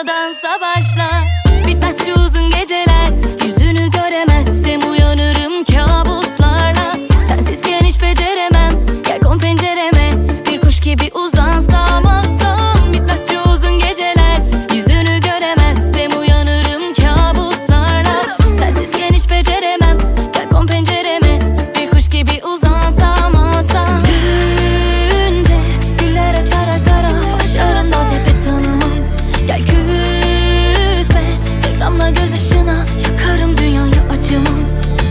Başla dansa başla. Bitmez şu uzun geceler. Yüzünü göremezsem uyanırım kabuslarla. Sensizken hiç beceremem. Gel kon pencereme. Bir kuş gibi uzansam alsam. Bitmez şu uzun geceler. Yüzünü göremezsem uyanırım kabuslarla. Sensizken hiç beceremem. Gel kon pencereme. Bir kuş gibi uzansam alsam. Gülünce güller açar her taraf. Başlarında tepe tanımam. Gel küsme. Tek damla gözyaşına yakarım dünyayı acımam.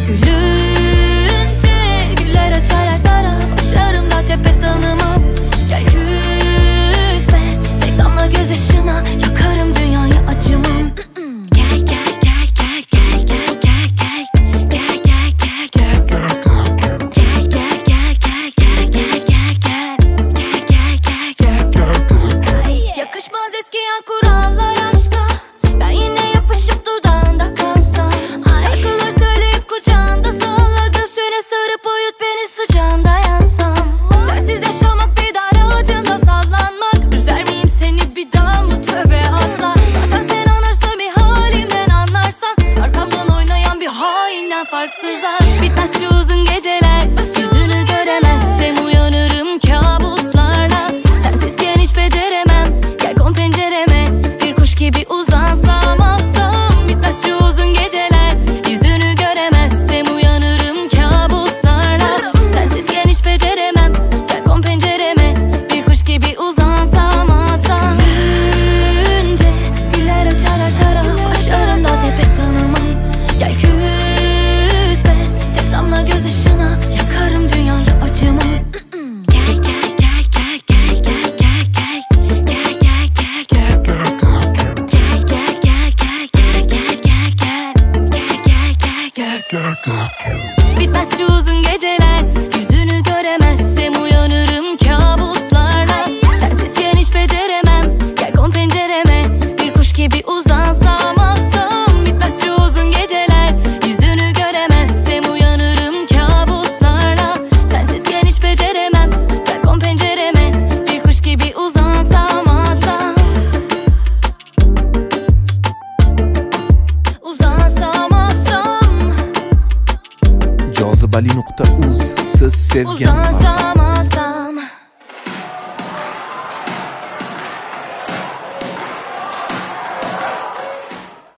Gülünce güller açar her taraf. Başlarımda tepe tanımam. Gel küsme. Tek damla gözyaşına yakarım dünyayı acımam. Gel gel gel gel gel gel gel gel. Gel gel gel gel. Gel gel gel gel gel gel gel gel. Gel gel gel gel. Yakışmaz eskiyen kurallar aşka. Ben yine yapışıp dudağında kalsam. Şarkılar söyleyip kucağında salla. Göğsüne sarıp uyut beni sıcağında yansam. Sensiz yaşamak bir dar ağacında sallanmak. Üzer miyim seni bir daha mı tövbe asla. Zaten sen anarsan bir halimden anlarsan. Arkamdan oynayan bir hainden farksızlar. Bitmez şu uzun geceler. Yüzünü göremezsem uyanırım kabuslarla. Sensizken hiç beceremem. Gel kon pencereme. Bir kuş gibi uzansam alsam. Bitmez şu uzun geceler. Yüzünü göremezsem uyanırım kabuslarla. Sensizken hiç beceremem. Gel kon pencereme. Bir kuş gibi uzansam alsam. Gülünce güller açar her taraf. Başlarımda tepe tanımam. Gel küsme. Tek damla gözyaşına yakarım dünyayı acımam. Gel gel gel gel gel gel gel gel. Gel gel gel gel. Gel gel gel gel gel gel gel gel. Gel gel gel. Bitmez şu uzun geceler. Yüzünü göremezsem uyanırım kabuslarla. Sensizken hiç beceremem. Gel kon pencereme. Bir kuş gibi uzansam alsam. Bitmez şu uzun geceler. Yüzünü göremezsem uyanırım kabuslarla. Sensizken hiç beceremem. Gel kon pencereme. Bir kuş gibi uzansam alsam. Uzansam alsam. Cazibali.uz Siz sevgan Uzansam